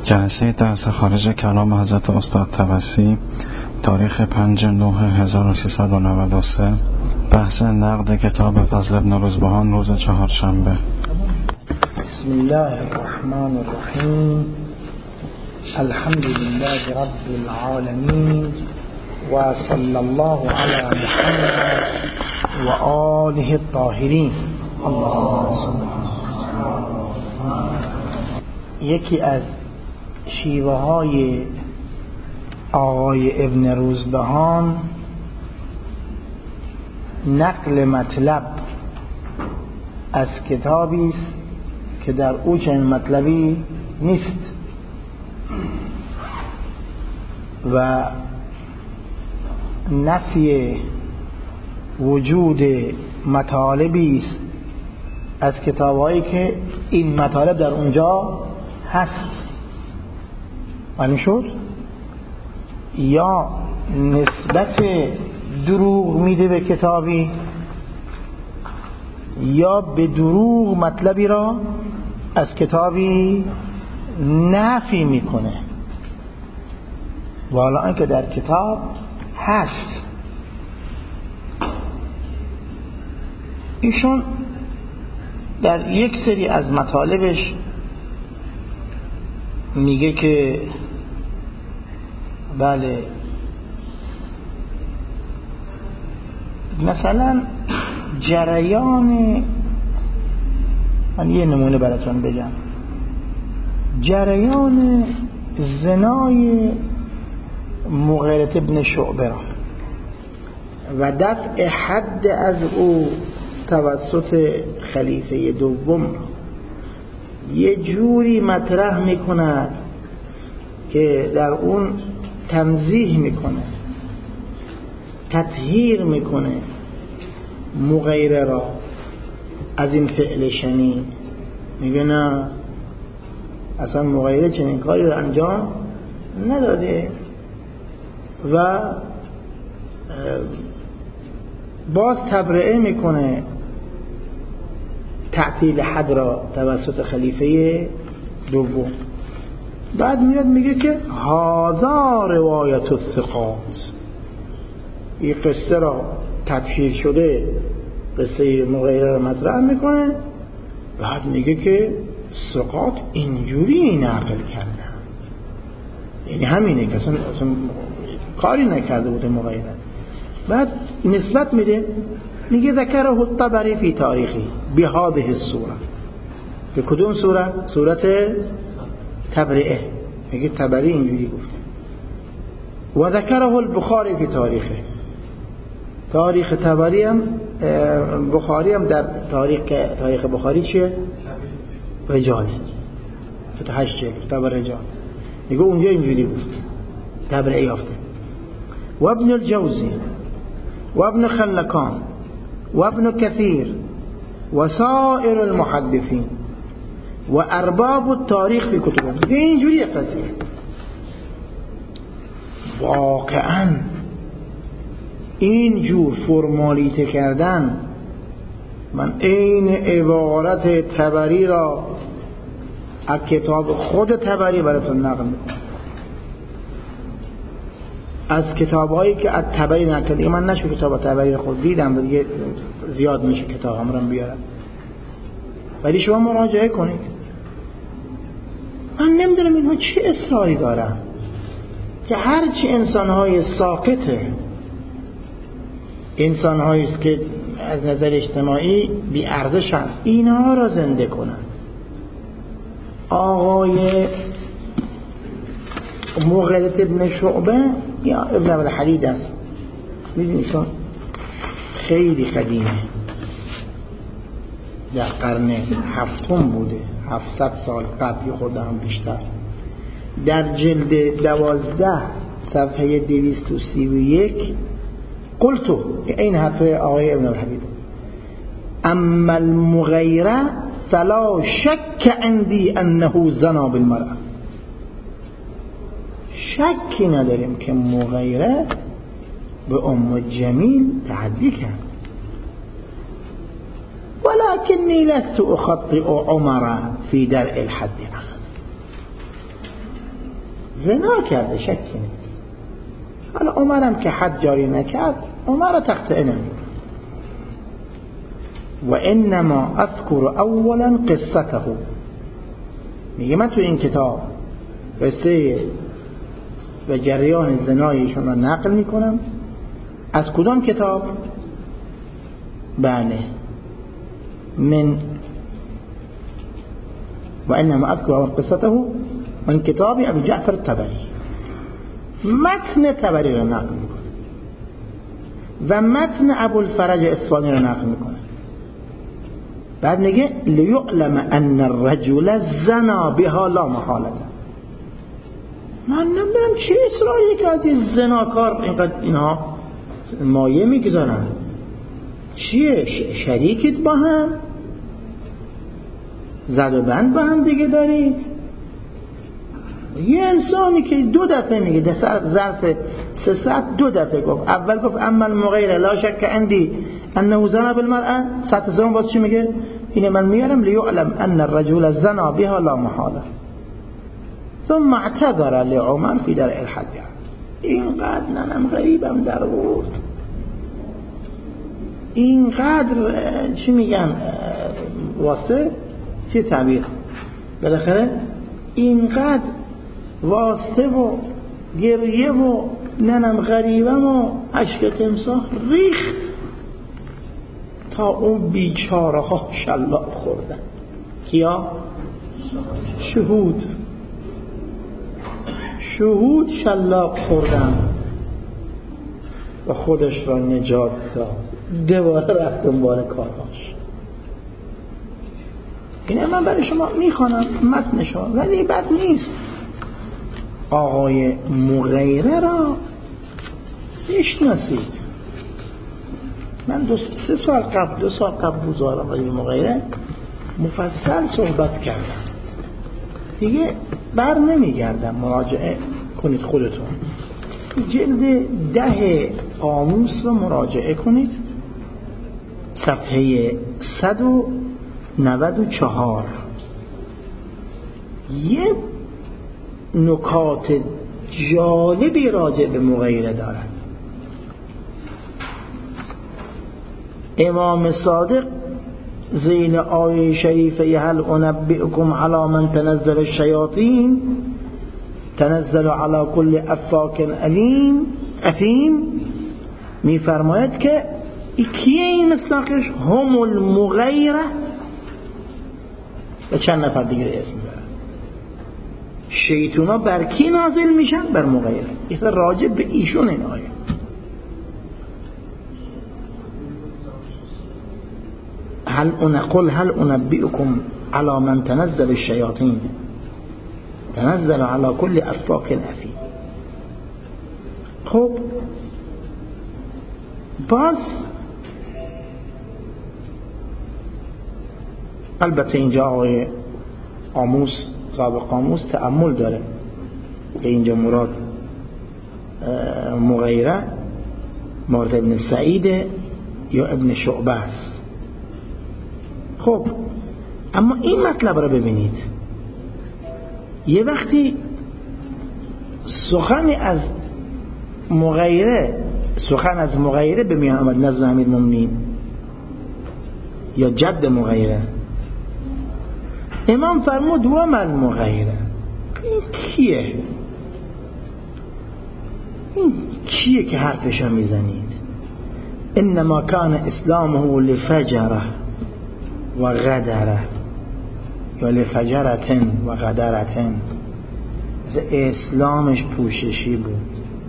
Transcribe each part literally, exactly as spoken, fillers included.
جلسه درس خارج کلام حضرت استاد طبسی، تاریخ پنج نه هزار و سیصد و نود و سه. بحث نقد کتاب فضل ابن روزبهان روز چهارشنبه. بسم الله الرحمن الرحیم. الحمد لله رب العالمین و صلی الله علی محمد و آله الطاهرین. اللهم صل. یکی از شیوه های آقای ابن روزبهان نقل مطلب از کتابی است که در او چنین مطلبی نیست و نفی وجود مطالبی است از کتاب‌هایی که این مطالب در اونجا هست. معنی شد؟ یا نسبت دروغ میده به کتابی یا به دروغ مطلبی را از کتابی نفی میکنه والا اینکه در کتاب هست. ایشون در یک سری از مطالبش میگه که بله مثلا جریان، من یه نمونه براتون بگم، جریان زنای مغیرة ابن شعبه را و دفع حد از او توسط خلیفه دوم را یه جوری مطرح میکند که در اون تنزیه میکنه، تطهیر میکنه مغیره را از این فعل شنی. میگه نه، اصلا مغیره چنین کاری رو انجام نداده و باز تبرئه میکنه تعطیل حد را توسط خلیفه دوم. بعد میاد میگه که هذا روایت الثقات، این قصه را تطهیر شده قصه مغیره را مطرح میکنه. بعد میگه که ثقات اینجوری نقل کردن، یعنی همینه که اصلا, اصلا کاری نکرده بوده مغیره. بعد نسبت میده، میگه ذکره الطبری فی تاریخی بهذه الصوره. به کدوم صورت؟ صورت تبرئه. میگه طبری اینجوری گفته. و ذکره البخاری فی تاریخه. تاریخ طبری هم بخاری هم در تاریخ تاریخ بخاری چیه؟ رجالی تو هشت جلد کتاب رجال. میگه اونجا اینجوری گفته، تبرئه یافته. و ابن الجوزی و ابن خلکان و ابن کثیر و سائر المحدثین و ارباب التاریخ فی کتبهم. میگه اینجوری قضیه. واقعا این جور فرمالیته کردن، من این عبارت طبری را از کتاب خود طبری براتون نقل میکنم، از کتابهایی که از طبری نقل دیگه من نشو کتاب طبری خود دیدم و دیگه زیاد میشه کتاب هم را بیارم، ولی شما مراجعه کنید. من نمیدونم اینها چه اصراری دارن که هرچی انسانهای ساقطه، انسانهایی است که از نظر اجتماعی بی ارزشن، اینها را زنده کنن. آقای مغیرة ابن شعبه یا ابن الحدید است، میدونی چون خیلی قدیمه، در قرن هفتم بوده، هفتصد سال قبل خورده هم بیشتر. در جلد دوازده صفحه دویست و سی و یک قلتو، این حرف آقای ابن الحدید، اما المغیره فلا شک عندي انه زنا بالمرأة. شکی نداریم که مغیره به ام جمیل تعدی کرد. ولكني لست أخطئ عمر في درء الحد. زنا کرده، شکی نیست. حالا عمرم که حد جاری نکرد، عمر را تقطعه نمیکنه. و انما اذکر اولا قصته، میگه من تو این کتاب قصه و جریان زنایشون را نقل میکنم. از کدام کتاب؟ بله، من و انما اذکر اولا قصته من کتاب ابی جعفر الطبری. متن طبری را نقل میکنه و متن ابوالفرج اصفهانی را نقل میکنه. بعد میگه لیعلم ان الرجل زنا بها لا محاله. من نمیدونم چه اصراریه که از این زناکار اینقدر اینها مایه میگذارن. چیه؟ شریکید با هم؟ زد و بند با هم دیگه دارید؟ یه انسانی که دو دفعه میگه در ظرف سه ساعت دو دفعه گفت. اول گفت اما المغیره لا شک عندی انه زنا بالمرأه، ساعت زمان باز چی میگه؟ اینه من میارم لیعلم ان الرجل زنا بها لا محاله. ثم اعتذر لعمر فی درع الحج. اینقدر ننم غریبم در بود، اینقدر چی میگم واسه چی تعبیر، بالاخره اینقدر واسطه و گریه و ننم غریبم و عشق تمساح ریخت تا اون بیچاره ها شلاق خوردن. کیا؟ شهود شهود شلاق خوردن و خودش را نجات داد. دوباره رفت دنبال کاراش. اینه من برای شما میخوانم متنشو، ولی بد نیست. آقای مغیره را میشناسید. من دو سه سال قبل دو سال قبل بزار آقای مغیره مفصل صحبت کردم، دیگه بر نمیگردم. مراجعه کنید خودتون. جلد ده قاموس رو مراجعه کنید، صفحه صد و نود و چهار. یه نکات جالبی راجع به مغیره دارد. امام صادق زین آیه شریفه هل انبئکم علی من تنزل الشیاطین تنزل علی کل افاک علیم اثیم میفرماید که کیه این مصداقش؟ هم المغیره و چند نفر دیگه اسم دارن. شیطونا بر کی نازل میشن؟ بر مغیره. این راجع به ایشون این آیه. هل انقل هل انبئکم علی من تنزل الشیاطین تنزل علی کل افاک اثیم. خب باز البته اینجا آقای قاموس صاحب قاموس تأمل داره که اینجا مراد مغیره مراد ابن سعید یا ابن شعبه است. خب اما این مطلب را ببینید، یه وقتی سخن از مغیره سخن از مغیره به میان آمد نزد امیرالمومنین یا جد مغیره، امام فرمود و من مغیره. این کیه؟ این کیه که حرفشو میزنید؟ انما کان اسلامه لفجره و غدره یا لفجرتن و غدرتن. اسلامش پوششی بود،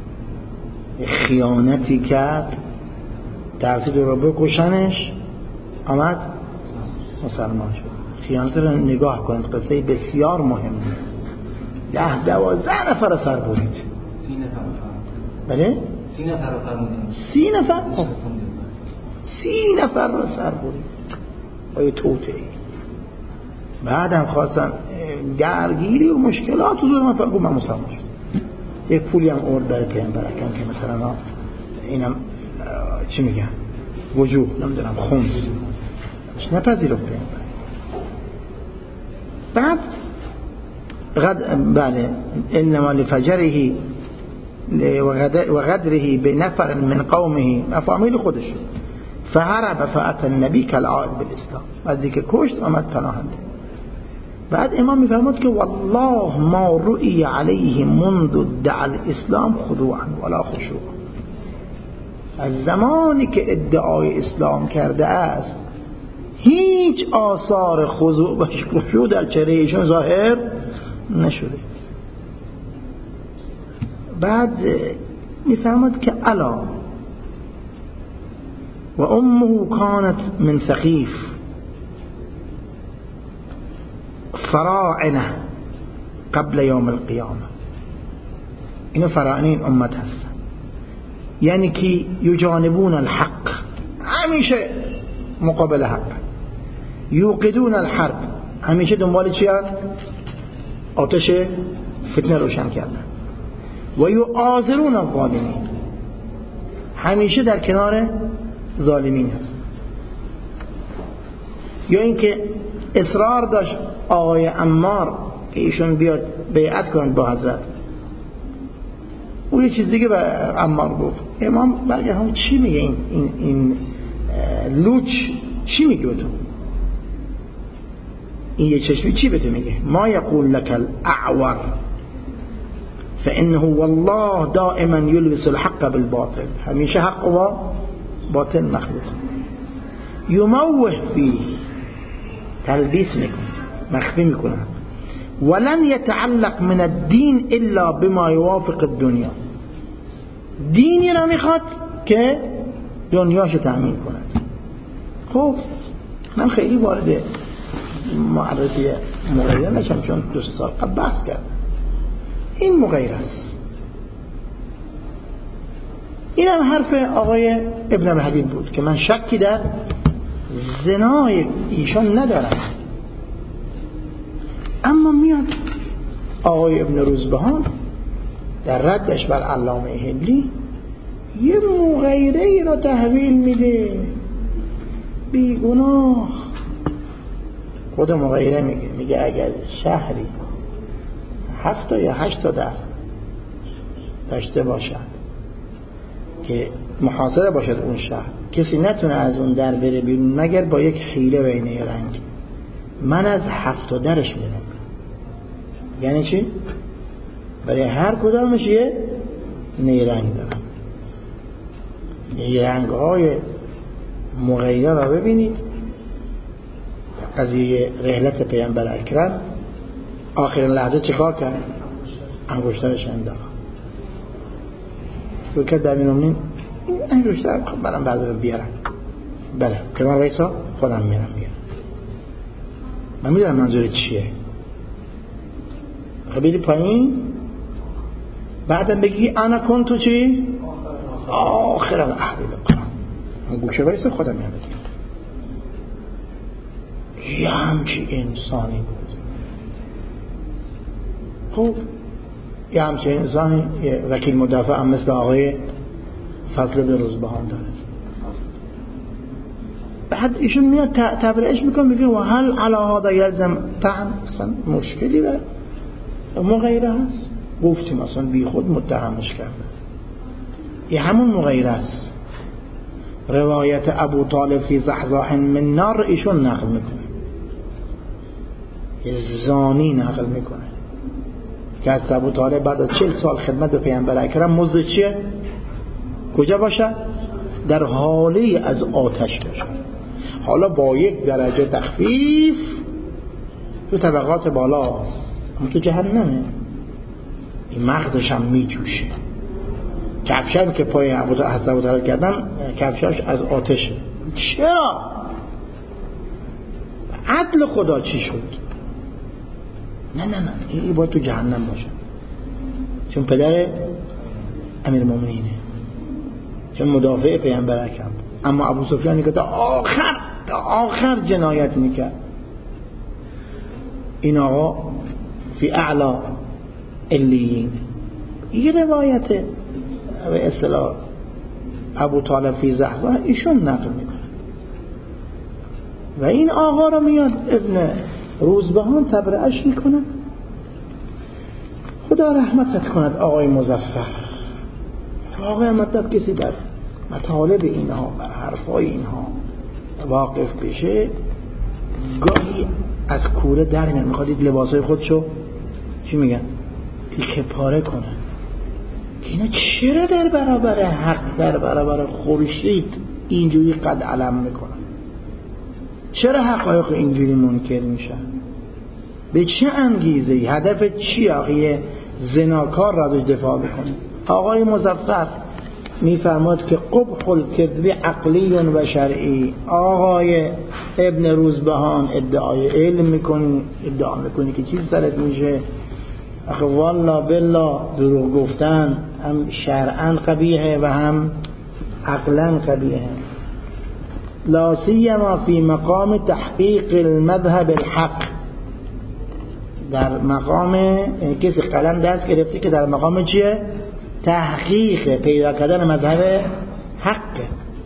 خیانتی کرد، ترسید رو بکشنش، آمد مسلمان شد. خیانت رو نگاه کنید، قصه بسیار مهمه. ده دوازده نفر رو سر برید. سی نفر بله؟ سی نفر رو فرمودید. سی نفر؟ سی نفر رو سر برید. آیه توته. بعدم خواستن درگیری و مشکلات و زود من فرگو من مسلمان شد. یک پولی هم ارد داره پیغمبر اکرم که مثلا اینم چی میگن وجوه نمیدونم خمس نپذیرفت پیغمبر. بعد غد بله انما لفجره و غدره به نفر من قومه مفامیل خودش فهرب فأتى النبی کالعائد بالاسلام از اینکه کشت آمد پناهنده. بعد امام میفرماد که والله ما رؤی علیه منذ ادعا الاسلام خضوعا ولا خشوع، از زمانی که ادعای اسلام کرده است هیچ آثار خضوع و خشوع در چهره ایشون ظاهر نشده. بعد میفرماد که الا و امه کانت من ثقیف فراعنه قبل یوم القیامه. اینو فراعنین امت هستن، یعنی که یجانبون الحق، همیشه مقابل حق، یوقدون الحرب، همیشه دنبال چی هست؟ آتش فتنه روشن کردن. و یعاذرون الظالمین، همیشه در کنار ظالمین هست. یا اینکه اصرار داشت آقای عمار که ایشون بیاد بیعت کنند با حضرت، او یه چیز دیگه به عمار گفت. امام برگه هم چی میگه این, این, این لوچ چی میگه به تو؟ این یه چشمی چی به تو میگه؟ ما یقول لك الاعور فانه والله دائما يلبس الحق بالباطل، همیشه حق و باطل مخلوط، یموه فيه، تلبیس میکنه، مخفی میکنه. ولن يتعلق من الدين الا بما يوافق الدنيا، دینی را میخواد که دنیاشو تأمین کند. خب من خیلی وارد معرضی مغیره نشم چون دو سال قبل بحث کردم. این مغیره است. این هم حرف آقای ابن الحبیب بود که من شکی در زنای ایشان ندارم. اما میاد آقای ابن روزبهان در ردش بر علامه حبلی یه مغیره ای را تحویل میده، بیگناه. خود مغیره میگه میگه اگر شهری هفت یا هشت تا در داشته باشد که محاصره باشد اون شهر، کسی نتونه از اون در بره بیرون مگر با یک حیله و نیرنگ، من از هفت تا درش میرم. یعنی چی؟ برای هر کدامش یه نیرنگ دارم. نیرنگ های مغیره را ببینید. قضیه رحلت پیامبر اکرم آخرین لحظه چیکار کرد؟ انگشترش انداخت. فکر در می‌نومنین این انگشتر خب برام بعد رو بیارم. بله کنار وایسا خودم میرم میارم. من میدونم منظور چیه. خب پایین بعدم بگی انا کنتو چی؟ آخر العهد القرآن. من گوشه وایسا خودم میرم. یه همچی انسانی بود. خب یه همچی انسانی یه وکیل مدافع هم مثل آقای فضل به روزبهان داره. بعد ایشون میاد تبرئش میکنه میگه و هل علی هذا یلزم طعن، اصلا مشکلی به مغیره هست؟ گفتیم اصلا بی خود متهمش کرده. یه همون مغیره است. روایت ابو طالب فی زحزاح من نار ایشون نقل میکنه، زانی نقل میکنه که از ابو طالب بعد از چهل سال خدمت به پیامبر اکرم مزد چیه؟ کجا باشه؟ در حاله از آتش باشه. حالا با یک درجه تخفیف تو طبقات بالاست، اما تو جهنمه. این مغزش هم میجوشه. کفشم که پای ابو طالب کردن کفشاش از آتشه. چرا؟ عدل خدا چی شد؟ نه نه نه این باید تو جهنم باشه، چون پدر امیرالمومنینه، چون مدافع پیامبر اکرم. اما ابو سفیانی که تا آخر تا آخر جنایت میکرد. این آقا فی اعلا علیین. این روایت به اصطلاح ابو طالب فی زحزاح ایشون نقل میکنه و این آقا رو میاد ابن روزبهان تبرئش میکنه. خدا رحمتت کند آقای مظفر. واقعا مطلب کسی در مطالب اینها بر حرفای اینها واقف بشه گاهی از کوره در میاد، میخواد دید لباسای خودشو چی میگن تیکه پاره کنه که اینا چرا در برابر حق در برابر خورشید اینجوری قد علم میکنن، چرا حقایق اینجوری منکر میشن، به چه انگیزه‌ای، هدف چی آقای زناکار را دفاع بکنه؟ آقای مظفر میفرماد که قبح الکذب عقلی و شرعی. آقای ابن روزبهان ادعای علم میکنی، ادعا میکنی که چیز سرت میشه، آخه والله بالله دروغ گفتن هم شرعاً قبیحه و هم عقلاً قبیحه. لا سیما فی مقام تحقیق المذهب الحق، در مقام کسی قلم دست گرفته که در مقام چیه؟ تحقیق پیدا کردن مذهب حق،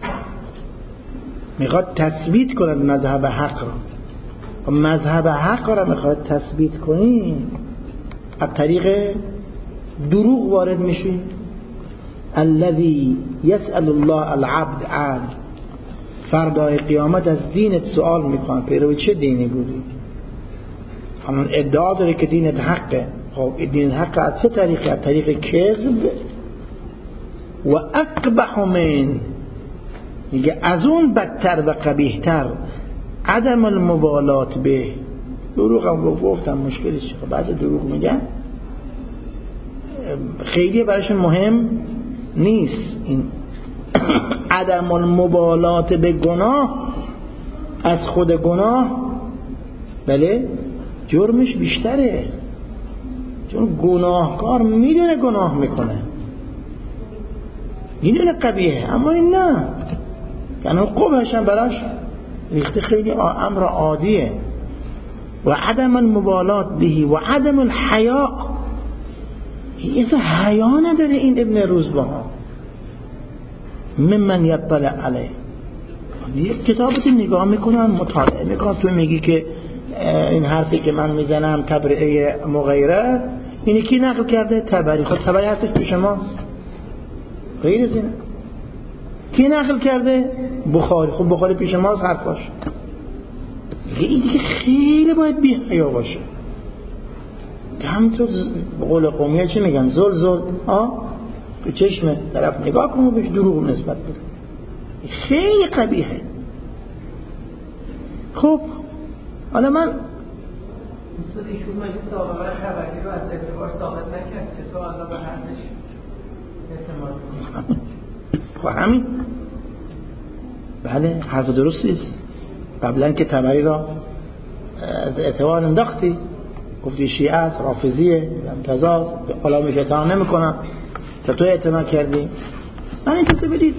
میخواد تثبیت کند مذهب حق را. مذهب حق را میخواد تثبیت کنی از طریق دروغ وارد میشی. الذي يسأل الله العبد عن، فردای قیامت از دینت سوال میکنه پیرو چه دینی بودی؟ همون ادعا داره که دینت حقه. خب دین حق از چه طریقه؟ از طریق کذب و اقبح من، میگه از اون بدتر و قبیحتر عدم المبالات به. دروغ هم گفتم مشکلش چیه؟ بعضی دروغ میگن خیلی برایشون مهم نیست، این عدم المبالات به گناه از خود گناه بله جرمش بیشتره، چون گناهکار میدونه گناه میکنه، میدونه قبیحه، اما این نه، یعنی قبحش هم براش ریخته خیلی امر عادیه. و عدم المبالات بهی و عدم الحیاء، ایسا حیا نداره این ابن روزبهان ممن یطلع علیه. یک کتابت نگاه میکنن مطالعه میکنن، تو میگی که این حرفی که من میزنم تبرئه مغیره، اینی کی نقل کرده؟ تبری. خب تبری حرفش پیش ماست، غیر از اینه کی نقل کرده؟ بخاری. خب بخاری پیش ماست حرفاش. این دیگه خیلی باید بی حیا باشه، همینطور قول قومیه چی میگن زل زل ها به چشم طرف نگاه کن و بهش دروغ نسبت بده، خیلی قبیحه. خب حالا من مثل ایشون مگه سابقه خبری رو از اعتبار ثابت نکرد، چطور الله به حرفش اعتماد کنه؟ خب همین بله حرف درستی است. قبلا که تبری را از اعتبار انداختی، گفتی شیعه است، رافضیه، امتزاز، حالا میگه اتهام نمی کنم، تا تو اعتماد کردی. من این کسی بدید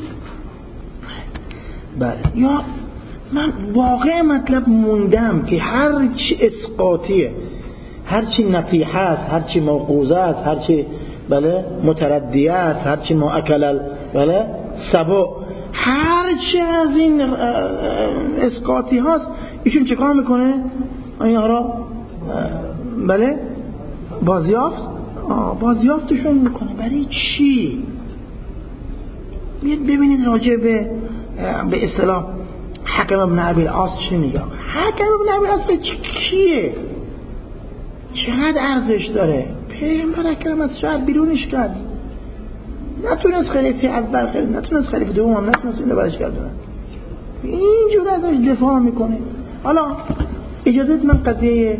بله. یا من واقع مطلب موندم که هر چی اسقاطیه، هر چی نفیحه است، هر چی موقوزه است، هر چی بله متردیه است، هر چی مؤکل بله سبع، هر چی از این اسقاطی هاست ایشون چه کار میکنه؟ اینها را بله بازیافت بازیافتشون میکنه. برای چی؟ بیاید ببینید راجع به به اصطلاح حکم ابن ابی العاص چی میگه. حکم ابن ابی العاص کیه؟ چقدر ارزش داره؟ پیغمبر اکرم از شهر بیرونش کرد، نتونست خلیفه اول خلیفه، نتونست خلیفه دوم هم نتونست اینو برش گردونه، اینجور ازش دفاع میکنه. حالا اجازه من قضیه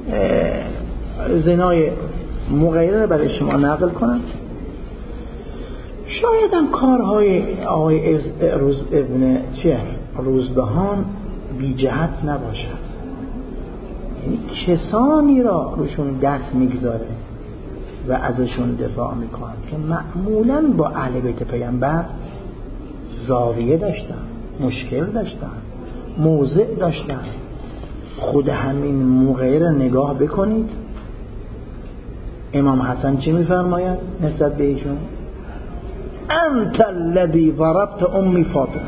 زنای مغیره رو برای شما نقل کنم. شاید هم کارهای آقای روز ابن چیه روزبهان بی جهت نباشد، یعنی کسانی را روشون دست میگذاره و ازشون دفاع میکنه که معمولاً با اهل بیت پیامبر زاویه داشتن، مشکل داشتن، موضع داشتن. خود همین مغیره نگاه بکنید، امام حسن چی میفرماید نسبت به ایشون؟ انت الذی ضربت امی فاطمه،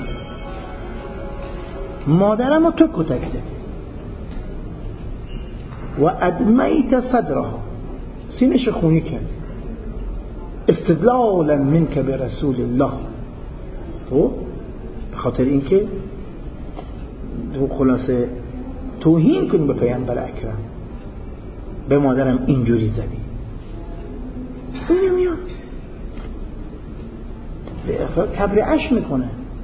مادرم تو کتک زدی و ادمیت صدرها سینش خونی کرد استدلالا منک به رسول الله. تو به خاطر اینکه تو خلاصه توهین کنی به پیامبر اکرم، به مادرم اینجوری زدی. اون میاد به اخراج تبرئه‌اش میکنه،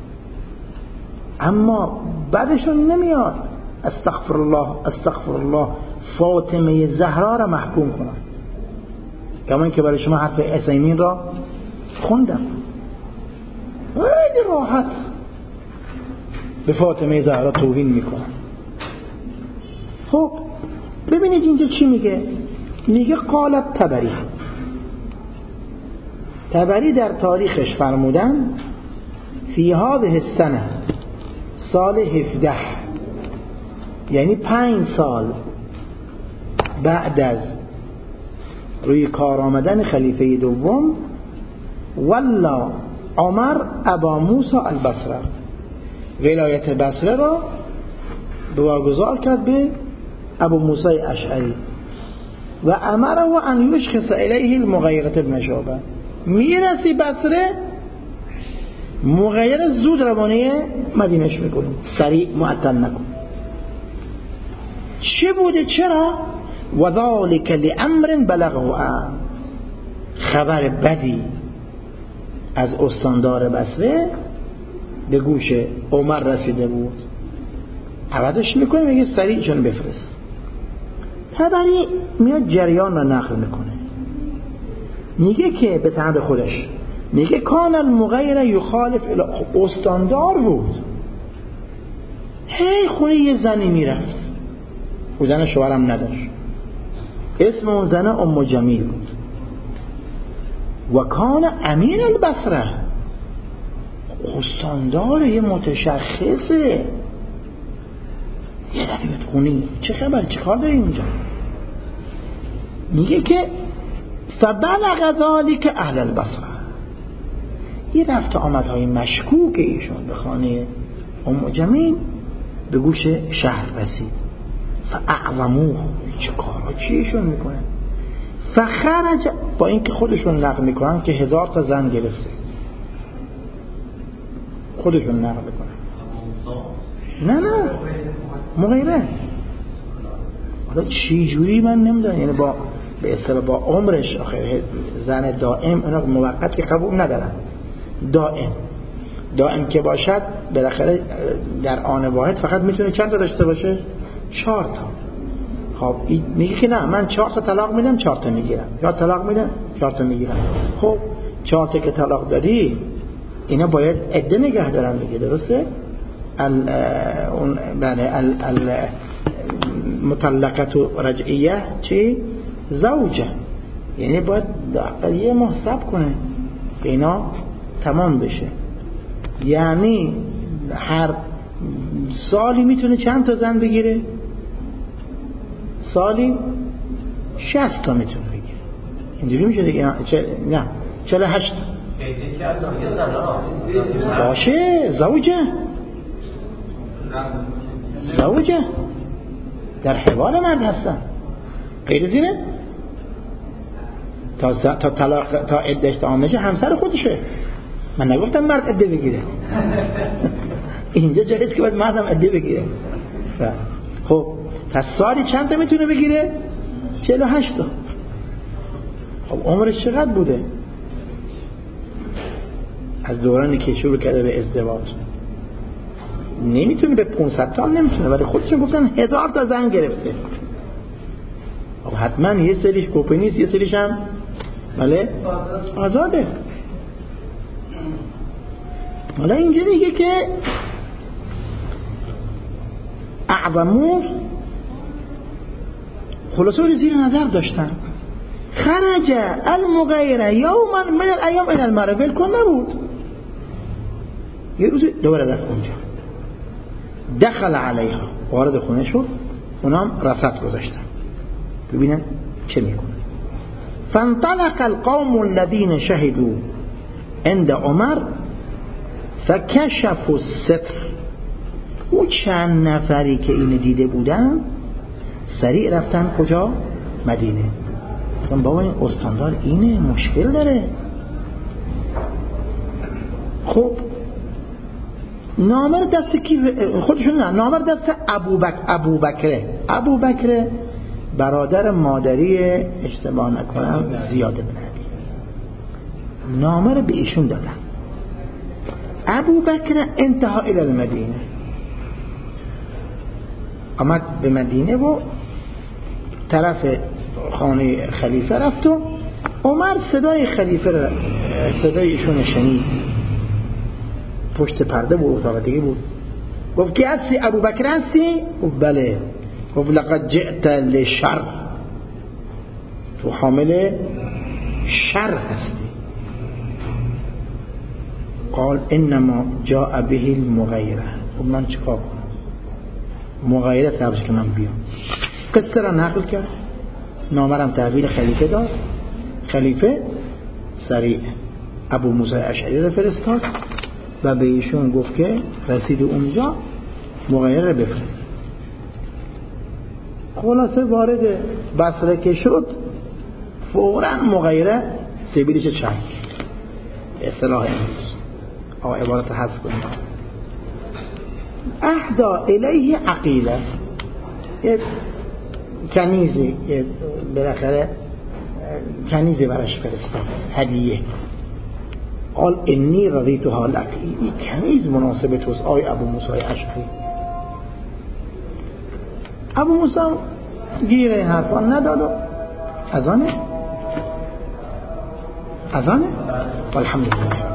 اما بعدشون نمیاد استغفر الله استغفر الله فاطمه زهرا را محکوم کنن، کما که برای شما حرف عثیمین را خوندم. خیلی راحت به فاطمه زهرا توهین میکنن. خب ببینید اینجا چی میگه؟ میگه قالت طبری، طبری در تاریخش فرمودن فی هذه السنه، سال هفده، یعنی پنج سال بعد از روی کار آمدن خلیفه دوم، ولا عمر ابا موسی البصره، ولایت بصره را واگذار کرد به ابو موسی اشعری و امره ان یشخص الیه المغیرة بن شعبه. میرسی بصره، مغیر زود روانه مدینش میکنه، سریع معطل نکن. چه بوده؟ چرا؟ و ذالک لامر بلغه، خبر بدی از استاندار بصره به گوش عمر رسیده بود، عوضش میکنه میگه سریع چون بفرست. طبری میاد جریان را نقل میکنه، میگه که به سند خودش میگه کان المغیر یخالف استاندار بود، هی خونه یه زنی میرفت، او زن شوهرم نداشت، اسم اون زن ام جمیل بود و کان امین البصره، استاندار یه متشخصه. یه دفعه بیاد خونی چه خبر، چه کار داری اونجا؟ میگه که فبلغ ذلك اهل البصره، یه رفت آمدهای مشکوک ایشون به خانه ام جمیل به گوش شهر رسید. فاعظموه، چه کارا چیشون میکنه؟ فخرج، با اینکه خودشون نقل میکنن که هزار تا زن گرفته، خودشون نقل میکنن. نه نه مغیره، حالا چی جوری من نمیدونم، یعنی با به اصطلاح با عمرش، آخه زن دائم اونا موقت که قبول ندارن، دائم دائم که باشد بالاخره در آن واحد فقط میتونه چند تا داشته باشه؟ چهار تا. خب میگه که نه من چهار تا طلاق میدم، چهار تا میگیرم، یا طلاق میدم چهار تا میگیرم. خب چهار تا که طلاق دادی اینا باید عده نگه دارن دیگه، درسته؟ ال اون بله ال مطلقه و رجعیه چی؟ زوجه، یعنی باید یه ماه صبر کنه که اینا تمام بشه. یعنی هر سالی میتونه چند تا زن بگیره؟ سالی شصت تا میتونه بگیره. اینجوری میشه دیگه؟ نه چهل و هشت باشه. زوجه زوجه در حوال مرد هستن، غیر زینه تا تا طلاق تا عدهش تمام بشه همسر خودشه. من نگفتم مرد عده بگیره اینجا جایز که باید مردم عده بگیره. خب پس سالی چند تا میتونه بگیره؟ چهل و هشت تا. خب عمرش چقدر بوده از دورانی که شروع کرده به ازدواج؟ نمیتونه به پانصد تا نمیتونه، ولی خودشون گفتن هزار تا زن گرفته. خب حتما یه سریش کوپنیست، یه سریش هم بله آزاده. حالا اینجا میگه که اعظمو خلاصه رو زیر نظر داشتن. خرج المغیره یوما من الایام الى المرأة، ولکن نبود، یه روز دوباره رفت اونجا، دخل علیها، وارد خونه شد، اونام رصد گذاشتن ببینن چه میکنه. فانطلق القوم الذين شهدوا عند عمر فکشفوا الستر، او چند نفری که این دیده بودن سریع رفتن کجا؟ مدینه. گفتم بابا این استاندار اینه، مشکل داره. خب نامه دست کی؟ خودشون نه، نامه دست ابوبکر ابوبکره ابوبکر برادر مادری اشتباه نکنم زیاد بن علی. نامه رو به ایشون دادن. ابوبکر انتها الی المدینه، آمد به مدینه و طرف خانه خلیفه رفت و عمر صدای خلیفه را صدای ایشون شنید، پشت پرده بود، اتاق دیگه بود. گفت کی هستی؟ ابوبکر هستی؟ گفت بله. گفت لقد جئت لشر، تو حامل شر هستی. قال انما جاء به المغیره. خب من چیکار کنم؟ مغیره تبرش که من بیام. قصه را نقل کرد، نامرم تحویل خلیفه داد. خلیفه سریع ابو موسی اشعری را فرستاد و به ایشون گفت که رسید اونجا مغیره بفرست. خلاصه وارد بصره که شد فوراً مغیره سبیلش چنگ، اصطلاح امروز آقا عبارت حذف کنیم، اهدا الیه عقیله، یه کنیزی بالاخره کنیزی برش فرستاد هدیه. قال انی رضیتها لک، این کنیز مناسب توست آی ابو موسی اشعری. ابو موسی گیره این حرفا نداد و اذانه اذانه والحمدلله.